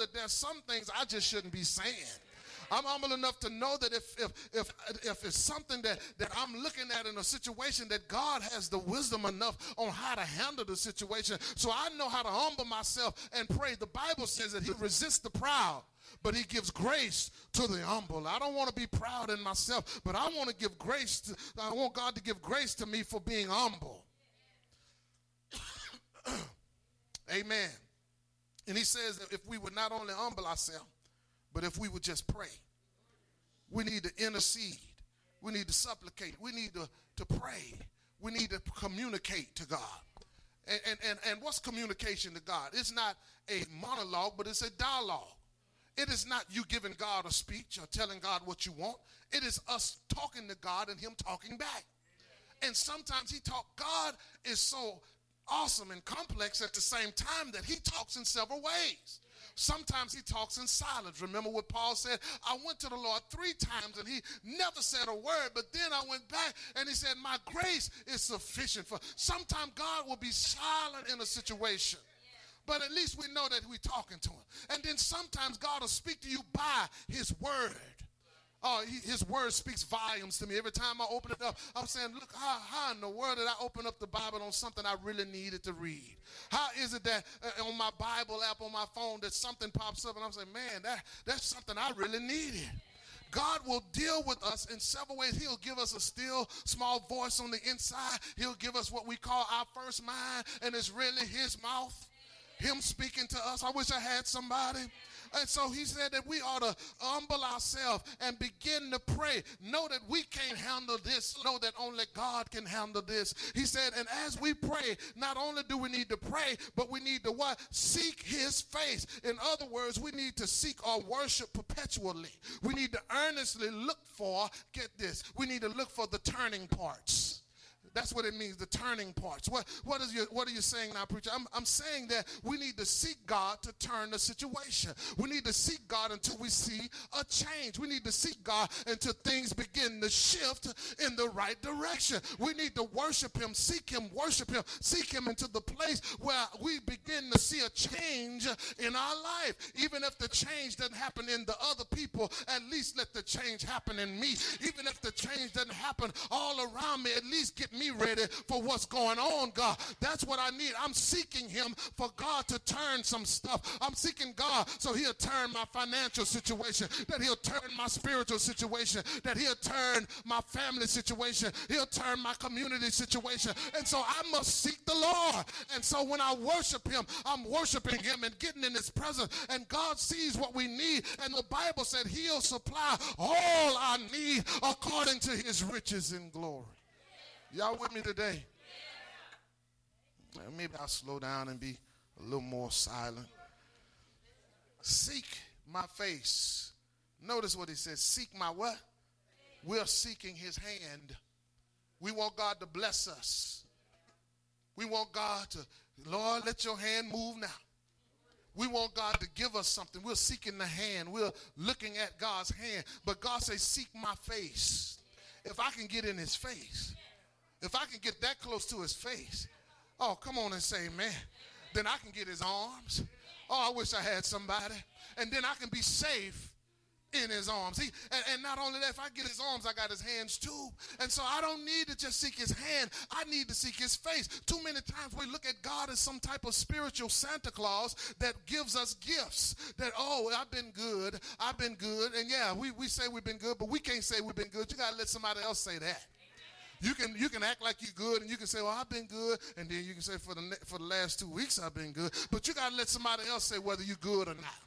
that there's some things I just shouldn't be saying. I'm humble enough to know that if it's something that I'm looking at in a situation, that God has the wisdom enough on how to handle the situation. So I know how to humble myself and pray. The Bible says that he resists the proud, but he gives grace to the humble. I don't want to be proud in myself, but I want to give grace. I want God to give grace to me for being humble. Amen. And he says that if we would not only humble ourselves, but if we would just pray, we need to intercede. We need to supplicate. We need to pray. We need to communicate to God. And what's communication to God? It's not a monologue, but it's a dialogue. It is not you giving God a speech or telling God what you want. It is us talking to God and him talking back. And sometimes God is so awesome and complex at the same time that he talks in several ways. Sometimes he talks in silence. Remember what Paul said? I went to the Lord 3 times and he never said a word, but then I went back and he said, my grace is sufficient for. Sometimes God will be silent in a situation, but at least we know that we're talking to him. And then sometimes God will speak to you by his word. Oh, his word speaks volumes to me. Every time I open it up, I'm saying, look, how in the world did I open up the Bible on something I really needed to read? How is it that on my Bible app on my phone that something pops up and I'm saying, man, that's something I really needed? God will deal with us in several ways. He'll give us a still small voice on the inside. He'll give us what we call our first mind, and it's really his mouth, him speaking to us. I wish I had somebody. And so he said that we ought to humble ourselves and begin to pray. Know that we can't handle this. Know that only God can handle this. He said, and as we pray, not only do we need to pray, but we need to what? Seek his face. In other words, we need to seek or worship perpetually. We need to earnestly look for, get this, we need to look for the turning parts. That's what it means, the turning parts. What are you saying now, preacher? I'm saying that we need to seek God to turn the situation. We need to seek God until we see a change. We need to seek God until things begin to shift in the right direction. We need to worship him, seek him, worship him, seek him into the place where we begin to see a change in our life. Even if the change doesn't happen in the other people, at least let the change happen in me. Even if the change doesn't happen all around me, at least get me ready for what's going on, God. That's what I need. I'm seeking him for God to turn some stuff. I'm seeking God so he'll turn my financial situation, that he'll turn my spiritual situation, that he'll turn my family situation, he'll turn my community situation. And so I must seek the Lord. And so when I worship him, I'm worshiping him and getting in his presence. And God sees what we need. And the Bible said he'll supply all our need according to his riches in glory. Y'all with me today? Maybe I'll slow down and be a little more silent. Seek my face. Notice what he says. Seek my what? We're seeking his hand. We want God to bless us. We want God to, Lord, let your hand move now. We want God to give us something. We're seeking the hand. We're looking at God's hand. But God says, seek my face. If I can get in his face, if I can get that close to his face, oh, come on and say amen. Then I can get his arms. Oh, I wish I had somebody. And then I can be safe in his arms. And not only that, if I get his arms, I got his hands too. And so I don't need to just seek his hand. I need to seek his face. Too many times we look at God as some type of spiritual Santa Claus that gives us gifts. That, oh, I've been good. I've been good. And yeah, we say we've been good, but we can't say we've been good. You got to let somebody else say that. You can act like you're good, and you can say, well, I've been good, and then you can say for the last 2 weeks I've been good. But you got to let somebody else say whether you're good or not.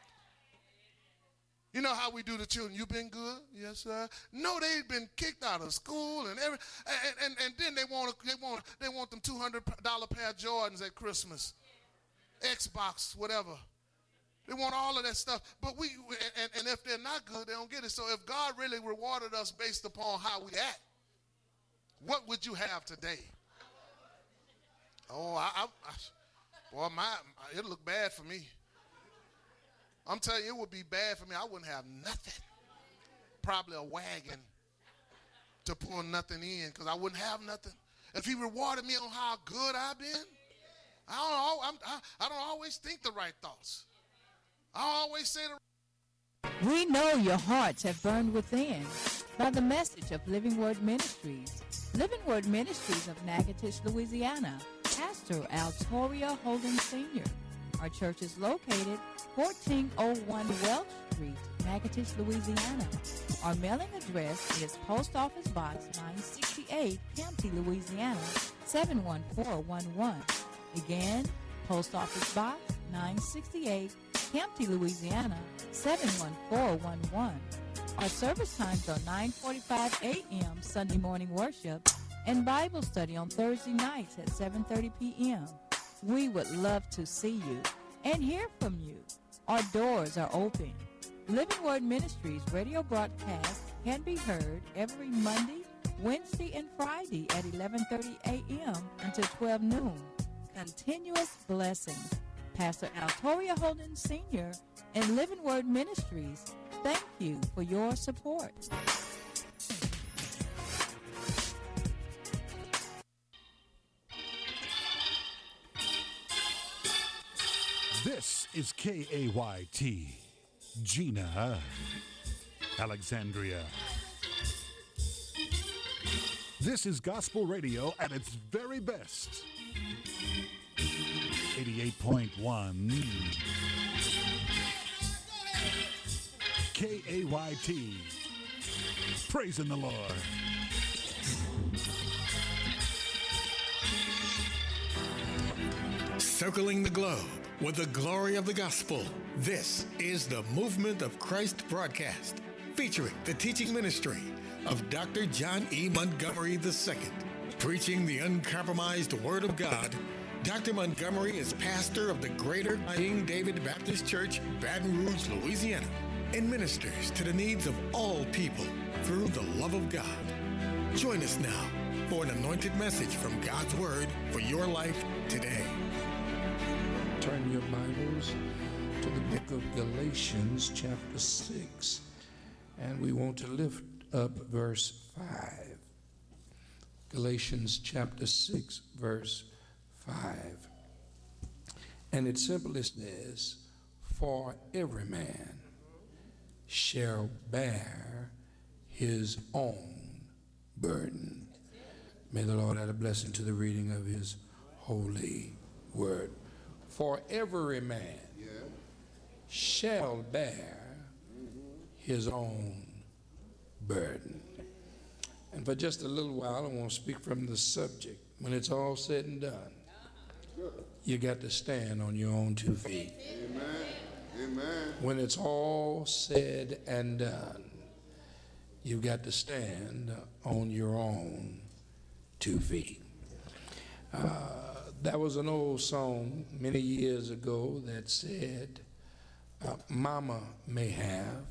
You know how we do the children? You been good? Yes, sir. No, they've been kicked out of school and then they want them $200 pair of Jordans at Christmas, Xbox, whatever. They want all of that stuff. But and if they're not good, they don't get it. So if God really rewarded us based upon how we act, what would you have today? Oh, boy, it'll look bad for me. I'm telling you, it would be bad for me. I wouldn't have nothing. Probably a wagon to pour nothing in because I wouldn't have nothing. If he rewarded me on how good I've been, I don't always think the right thoughts. I always say the We know your hearts have burned within by the message of Living Word Ministries. Living Word Ministries of Natchitoches, Louisiana. Pastor Altoria Holden Sr. Our church is located 1401 Welch Street, Natchitoches, Louisiana. Our mailing address is Post Office Box 968, Campty, Louisiana 71411. Again, Post Office Box 968, Campty, Louisiana 71411. Our service times are 9:45 a.m. Sunday morning worship and Bible study on Thursday nights at 7:30 p.m. We would love to see you and hear from you. Our doors are open. Living Word Ministries radio broadcast can be heard every Monday, Wednesday, and Friday at 11:30 a.m. until 12 noon. Continuous blessings. Pastor Altoria Holden Sr. and Living Word Ministries, thank you for your support. This is KAYT, Gina, Alexandria. This is gospel radio at its very best. 88.1 KAYT. Praising the Lord. Circling the globe with the glory of the gospel. This is the Movement of Christ broadcast, featuring the teaching ministry of Dr. John E. Montgomery II. Preaching the uncompromised Word of God, Dr. Montgomery is pastor of the Greater King David Baptist Church, Baton Rouge, Louisiana, and ministers to the needs of all people through the love of God. Join us now for an anointed message from God's Word for your life today. Turn your Bibles to the book of Galatians, chapter 6, and we want to lift up verse 5. Galatians chapter 6, verse 5. And it simply says, "For every man shall bear his own burden." May the Lord add a blessing to the reading of his holy word. For every man shall bear his own burden. And for just a little while, I want to speak from the subject. When it's all said and done, you got to stand on your own 2 feet. Amen. Amen. When it's all said and done, you've got to stand on your own 2 feet. That was an old song many years ago that said, Mama may have,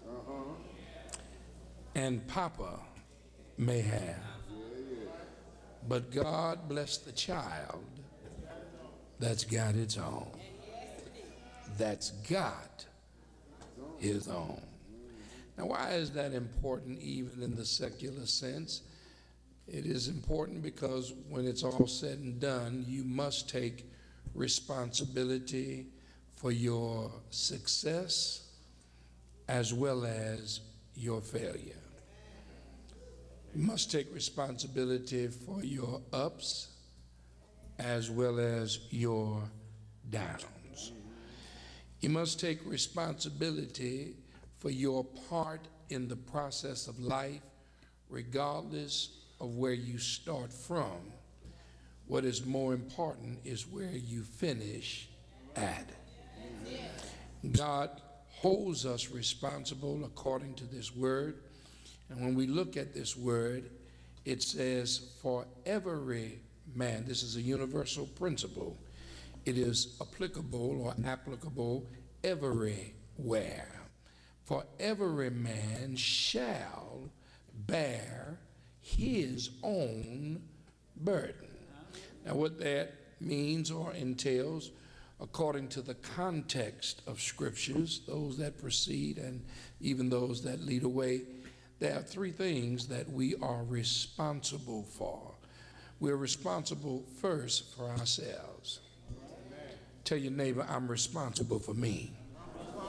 and Papa may have, but God bless the child that's got its own. That's got his own. Now, why is that important even in the secular sense? It is important because when it's all said and done, you must take responsibility for your success as well as your failure. You must take responsibility for your ups as well as your downs. You must take responsibility for your part in the process of life, regardless of where you start from. What is more important is where you finish at. God holds us responsible according to this word. And when we look at this word, it says, for every man. This is a universal principle. It is applicable or applicable everywhere. For every man shall bear his own burden. Now, what that means or entails, according to the context of scriptures, those that precede and even those that lead away, there are three things that we are responsible for. We're responsible first for ourselves. Tell your neighbor, I'm responsible for me.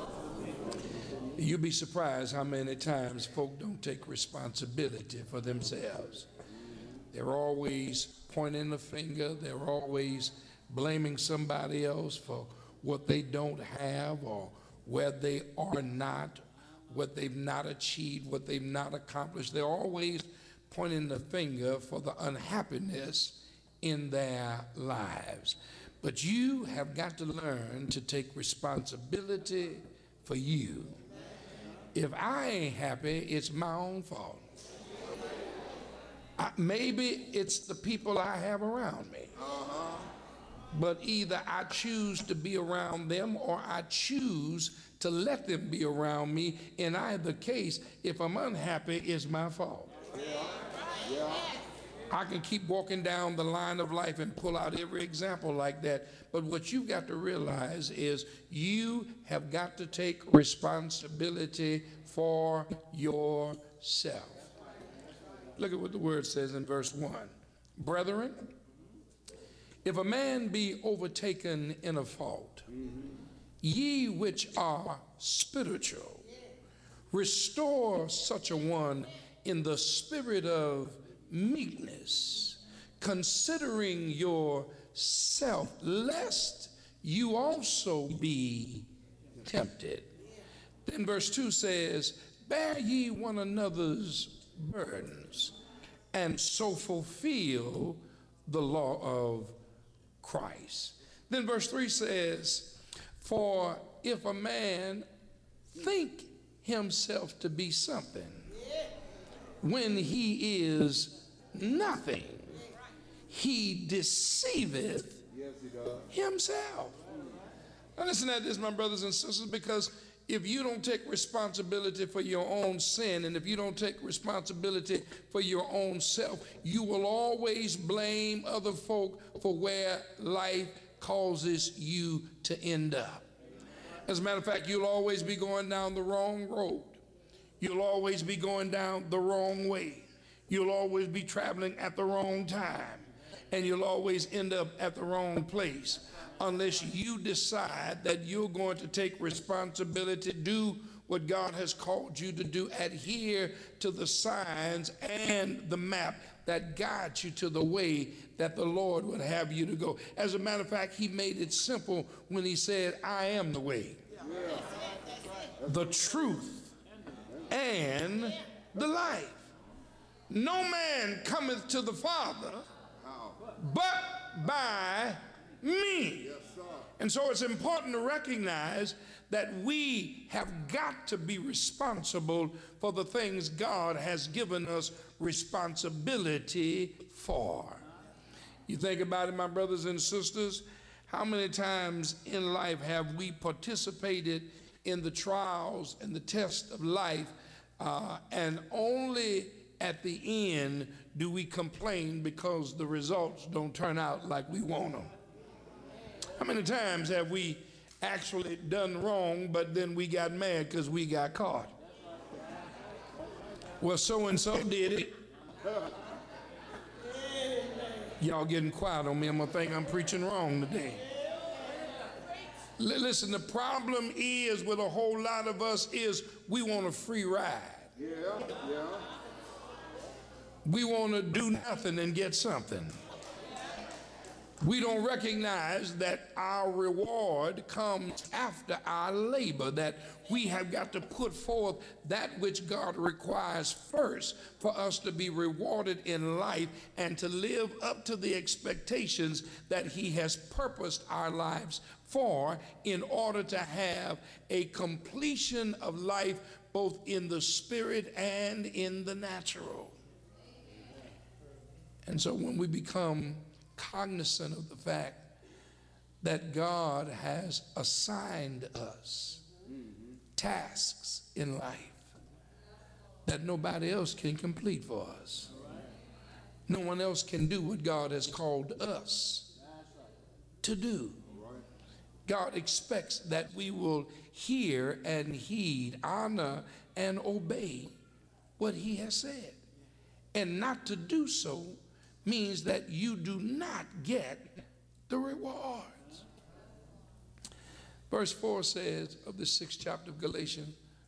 You'll be surprised how many times folk don't take responsibility for themselves. They're always pointing the finger. They're always blaming somebody else for what they don't have or where they are not, what they've not achieved, what they've not accomplished. They're always pointing the finger for the unhappiness in their lives. But you have got to learn to take responsibility for you. If I ain't happy, it's my own fault. Maybe it's the people I have around me. But either I choose to be around them or I choose to let them be around me. In either case, if I'm unhappy, it's my fault. I can keep walking down the line of life and pull out every example like that. But what you've got to realize is you have got to take responsibility for yourself. Look at what the word says in verse 1. Brethren, if a man be overtaken in a fault, ye which are spiritual, restore such a one in the spirit of meekness, considering yourself, lest you also be tempted. Then verse 2 says, bear ye one another's burdens, and so fulfill the law of Christ. Then verse 3 says, for if a man think himself to be something when he is nothing, he deceiveth himself. Now listen to this, my brothers and sisters, because if you don't take responsibility for your own sin, and if you don't take responsibility for your own self, you will always blame other folk for where life causes you to end up. As a matter of fact, you'll always be going down the wrong road. You'll always be going down the wrong way. You'll always be traveling at the wrong time. And you'll always end up at the wrong place unless you decide that you're going to take responsibility, do what God has called you to do, adhere to the signs and the map that guides you to the way that the Lord would have you to go. As a matter of fact, he made it simple when he said, I am the way, the truth, and the life. No man cometh to the Father but by me. And so it's important to recognize that we have got to be responsible for the things God has given us responsibility for. You think about it, my brothers and sisters, how many times in life have we participated in the trials and the test of life, and only at the end do we complain because the results don't turn out like we want them? How many times have we actually done wrong, but then we got mad because we got caught? Well, so-and-so did it. Y'all getting quiet on me. I'm going to think I'm preaching wrong today. Listen, the problem is with a whole lot of us is we want a free ride. We want to do nothing and get something. We don't recognize that our reward comes after our labor, that we have got to put forth that which God requires first for us to be rewarded in life and to live up to the expectations that he has purposed our lives for, in order to have a completion of life both in the spirit and in the natural. And so when we become cognizant of the fact that God has assigned us tasks in life that nobody else can complete for us. No one else can do what God has called us to do. God expects that we will hear and heed, honor and obey what he has said. And not to do so means that you do not get the rewards. Verse 4 says of the 6th chapter of Galatians,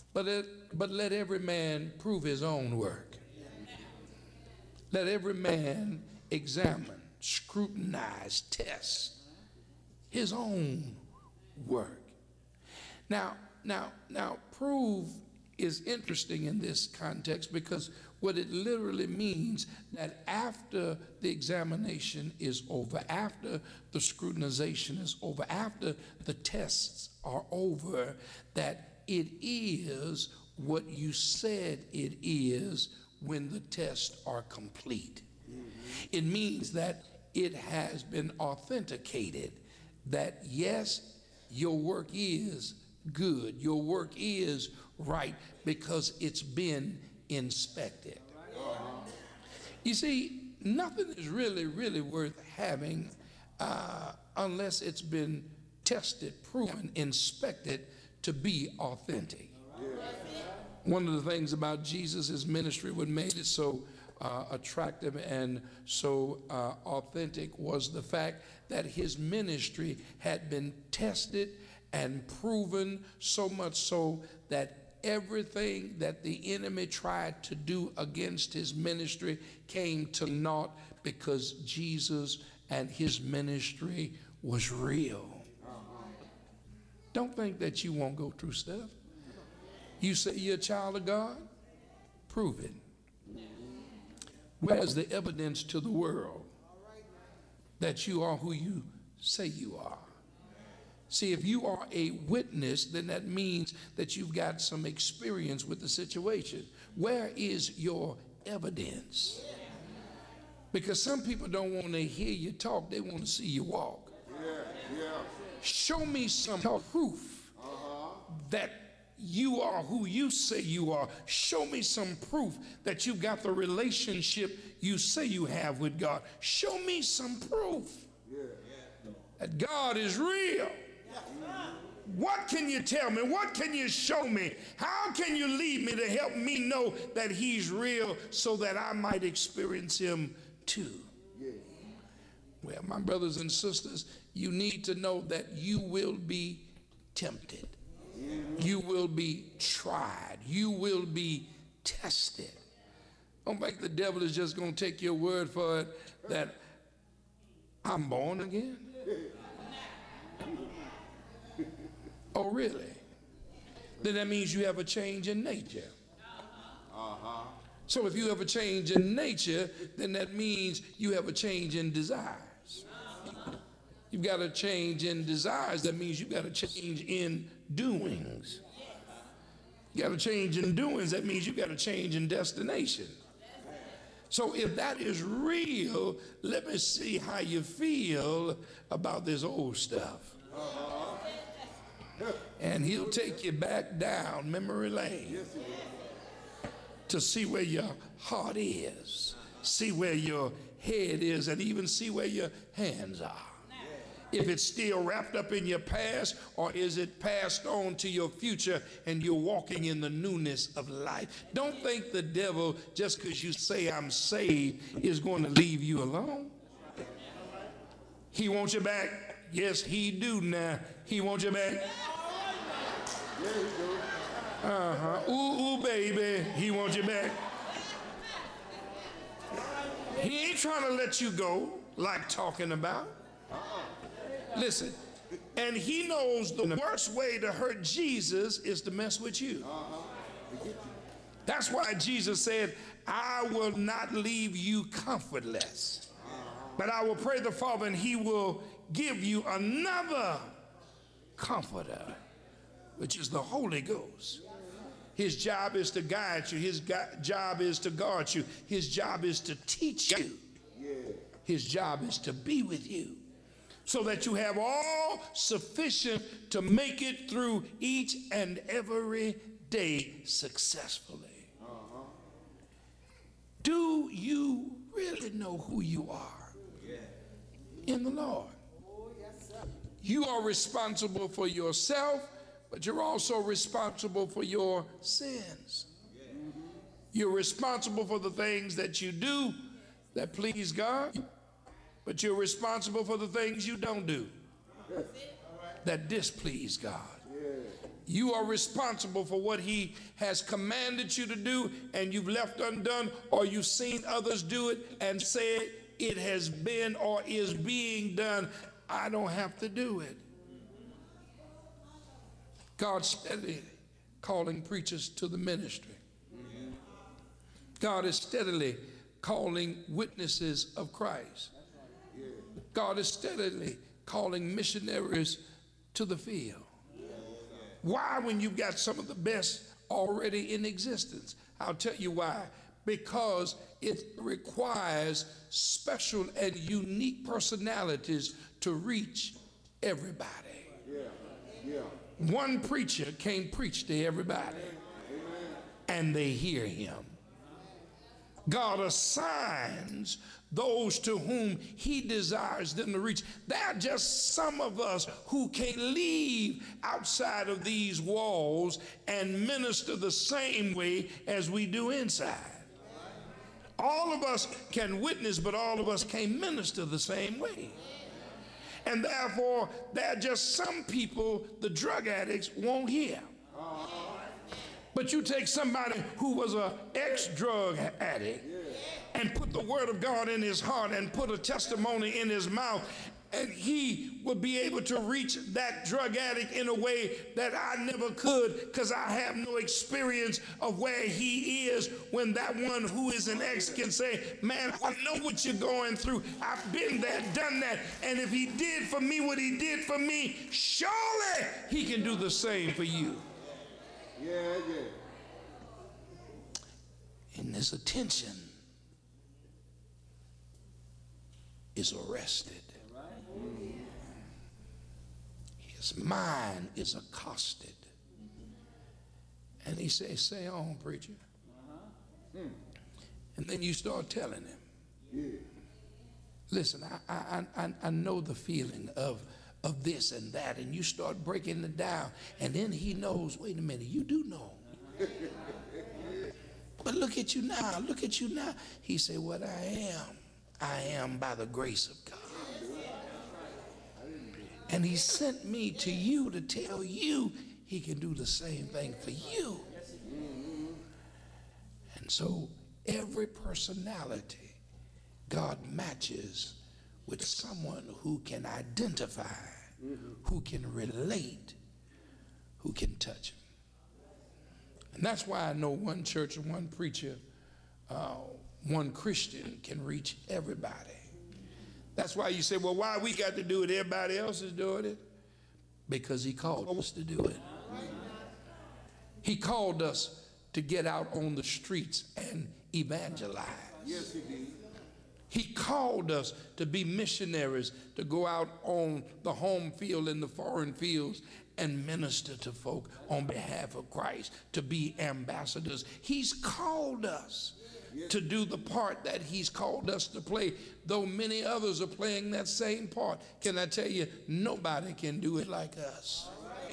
But let every man prove his own work. Let every man examine, scrutinize, test his own work. Now, prove is interesting in this context because what it literally means that after the examination is over, after the scrutinization is over, after the tests are over, that it is what you said it is when the tests are complete. It means that it has been authenticated that yes, your work is good, your work is right because it's been inspected. You see, nothing is really worth having unless it's been tested, proven, inspected to be authentic. One of the things about Jesus' ministry, what made it so attractive and so authentic, was the fact that his ministry had been tested and proven, so much so that everything that the enemy tried to do against his ministry came to naught because Jesus and his ministry was real. Don't think that you won't go through stuff. You say you're a child of God? Prove it. Where's the evidence to the world that you are who you say you are? See, if you are a witness, then that means that you've got some experience with the situation. Where is your evidence? Because some people don't want to hear you talk, they want to see you walk. Show me some proof that you are who you say you are. Show me some proof that you've got the relationship you say you have with God. Show me some proof that God is real. What can you tell me? What can you show me? How can you lead me to help me know that he's real so that I might experience him too? Well, my brothers and sisters, you need to know that you will be tempted. You will be tried. You will be tested. Don't think the devil is just going to take your word for it that I'm born again. Oh, really? Then that means you have a change in nature. So if you have a change in nature, then that means you have a change in desires. You've got a change in desires. That means you've got a change in doings. You got a change in doings. That means you've got a change in destination. So if that is real, let me see how you feel about this old stuff. And he'll take you back down memory lane to see where your heart is, see where your head is, and even see where your hands are. If it's still wrapped up in your past, or is it passed on to your future and you're walking in the newness of life? Don't think the devil, just because you say I'm saved, is going to leave you alone. He wants you back. Yes, he do now. He wants you back. Ooh, baby, he wants you back. He ain't trying to let you go like talking about. Listen, and he knows the worst way to hurt Jesus is to mess with you. That's why Jesus said, I will not leave you comfortless, but I will pray the Father and he will give you another comforter, which is the Holy Ghost. His job is to guide you. His job is to guard you. His job is to teach you. His job is to be with you so that you have all sufficient to make it through each and every day successfully. Do you really know who you are in the Lord? You are responsible for yourself, but you're also responsible for your sins. You're responsible for the things that you do that please God, but you're responsible for the things you don't do that displease God. You are responsible for what he has commanded you to do and you've left undone, or you've seen others do it and said it has been or is being done. I don't have to do it. God's steadily calling preachers to the ministry. God is steadily calling witnesses of Christ. God is steadily calling missionaries to the field. Why, when you've got some of the best already in existence? I'll tell you why. Because it requires special and unique personalities to reach everybody. One preacher can't preach to everybody, and they hear him. God assigns those to whom he desires them to reach. There are just some of us who can leave outside of these walls and minister the same way as we do inside. All of us can witness, but all of us can't minister the same way. And therefore, there are just some people the drug addicts won't hear. But you take somebody who was an ex-drug addict and put the word of God in his heart and put a testimony in his mouth, and he will be able to reach that drug addict in a way that I never could, because I have no experience of where he is, when that one who is an ex can say, man, I know what you're going through. I've been there, done that. And if he did for me what he did for me, surely he can do the same for you. And his attention is arrested. His mind is accosted. And he says, say on, preacher. And then you start telling him, listen, I know the feeling of this and that, and you start breaking it down, and then he knows, wait a minute, you do know. But look at you now, look at you now. He said, what I am by the grace of God. And he sent me to you to tell you he can do the same thing for you. And so every personality God matches with someone who can identify, who can relate, who can touch him. And that's why I know one church and one preacher, one Christian can reach everybody. That's why you say, well, why we got to do it? Everybody else is doing it. Because he called us to do it. He called us to get out on the streets and evangelize. Yes, he did. He called us to be missionaries, to go out on the home field and the foreign fields and minister to folk on behalf of Christ, to be ambassadors. He's called us to do the part that he's called us to play, though many others are playing that same part. Can I tell you, nobody can do it like us.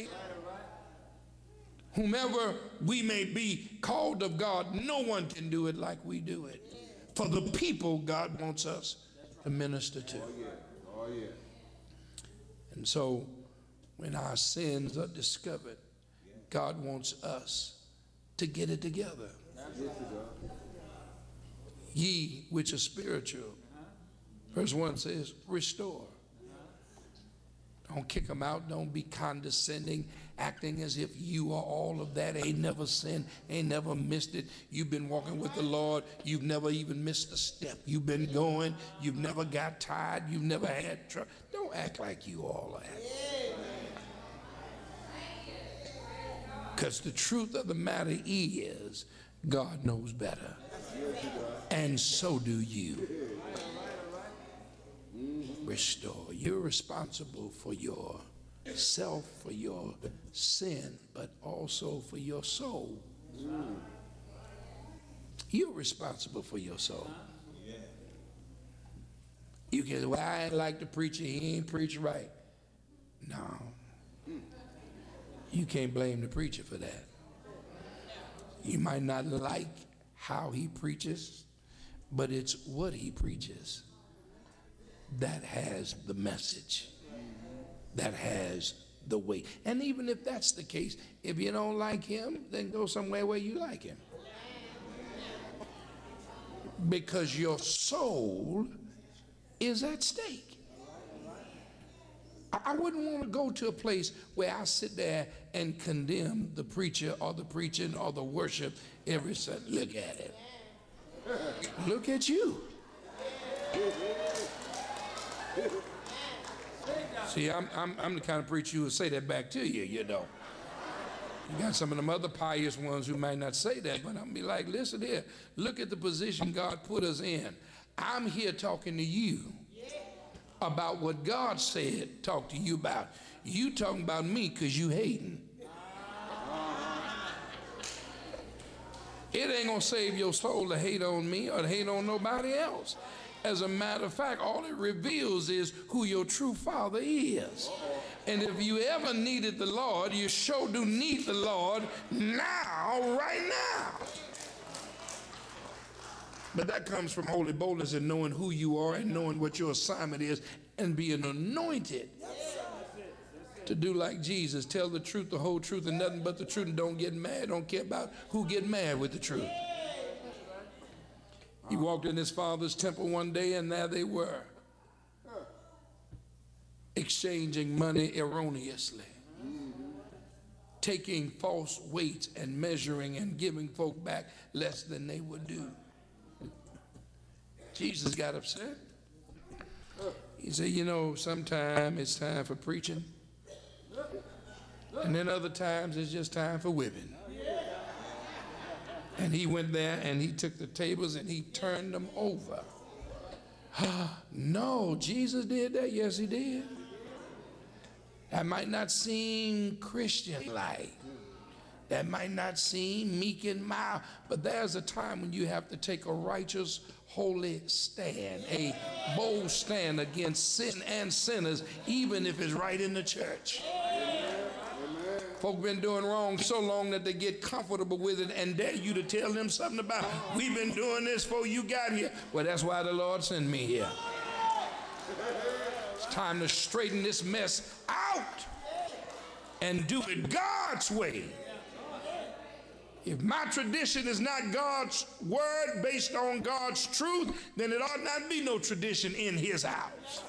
Whomever we may be called of God, no one can do it like we do it. For the people God wants us to minister to. Oh, yeah. And so when our sins are discovered, God wants us to get it together. Ye which are spiritual. Verse 1 says, restore. Don't kick them out. Don't be condescending, acting as if you are all of that. Ain't never sinned, ain't never missed it. You've been walking with the Lord. You've never even missed a step. You've been going. You've never got tired. You've never had trouble. Don't act like you all that. Because the truth of the matter is, God knows better. And so do you. Restore. You're responsible for yourself, for your sin, but also for your soul. You're responsible for your soul. You can, well, I ain't like the preacher, he ain't preach right. No. You can't blame the preacher for that. You might not like how he preaches, but it's what he preaches that has the message, that has the way. And even if that's the case, if you don't like him, then go somewhere where you like him. Because your soul is at stake. I wouldn't want to go to a place where I sit there and condemn the preacher or the preaching or the worship every Sunday. Look at it. Look at you. See, I'm the kind of preacher who will say that back to you, you know. You got some of them other pious ones who might not say that, but I'm be like, listen here, look at the position God put us in. I'm here talking to you about what God said, talk to you about. You talking about me because you hating. It ain't gonna save your soul to hate on me or to hate on nobody else. As a matter of fact, all it reveals is who your true father is. And if you ever needed the Lord, you sure do need the Lord now, right now. But that comes from holy boldness and knowing who you are and knowing what your assignment is and being anointed to do like Jesus. Tell the truth, the whole truth, and nothing but the truth, and don't get mad. Don't care about who get mad with the truth. He walked in his father's temple one day, and there they were, exchanging money erroneously, taking false weights and measuring and giving folk back less than they would do. Jesus got upset. He said, you know, sometimes it's time for preaching, and then other times it's just time for whipping. And he went there and he took the tables and he turned them over. No, Jesus did that? Yes, he did. That might not seem Christian-like. That might not seem meek and mild, but there's a time when you have to take a righteous, holy stand, a bold stand against sin and sinners, even if it's right in the church. Folk been doing wrong so long that they get comfortable with it and dare you to tell them something about it. We've been doing this before you got here. Well, that's why the Lord sent me here. It's time to straighten this mess out and do it God's way. If my tradition is not God's word based on God's truth, then it ought not be no tradition in his house.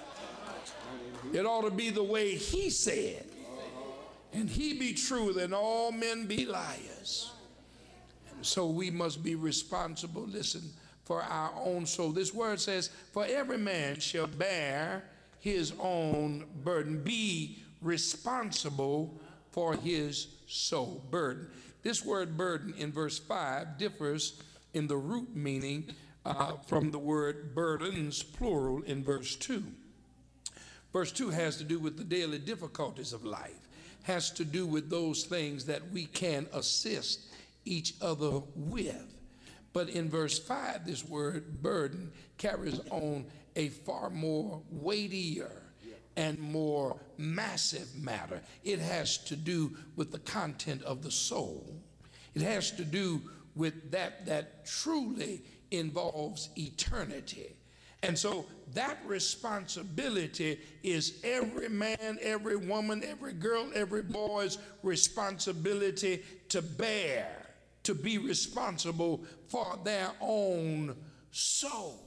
It ought to be the way he said. And he be true, then all men be liars. And so we must be responsible, listen, for our own soul. This word says, for every man shall bear his own burden. Be responsible for his soul. Burden. This word burden in verse 5 differs in the root meaning from the word burdens, plural, in verse 2. Verse 2 has to do with the daily difficulties of life. Has to do with those things that we can assist each other with. But in verse 5, this word burden carries on a far more weightier and more massive matter. It has to do with the content of the soul. It has to do with that truly involves eternity. And so that responsibility is every man, every woman, every girl, every boy's responsibility to bear, to be responsible for their own soul.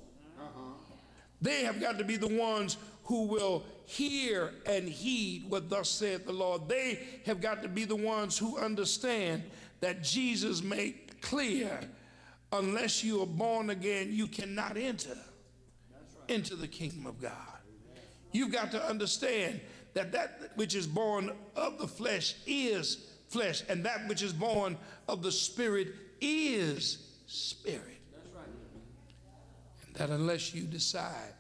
They have got to be the ones who will hear and heed what thus saith the Lord. They have got to be the ones who understand that Jesus made clear, unless you are born again, you cannot enter into the kingdom of God. You've got to understand that that which is born of the flesh is flesh, and that which is born of the spirit is spirit. And that unless you decide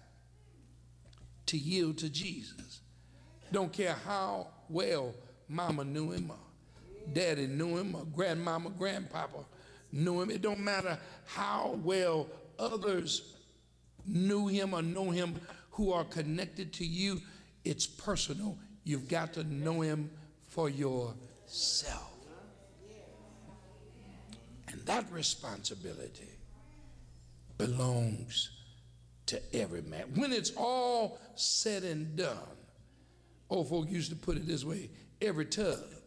to yield to Jesus, don't care how well mama knew him or daddy knew him or grandmama, grandpapa knew him, it don't matter how well others knew him or know him who are connected to you, it's personal. You've got to know him for yourself. And that responsibility belongs to every man. When it's all said and done, old folk used to put it this way, every tub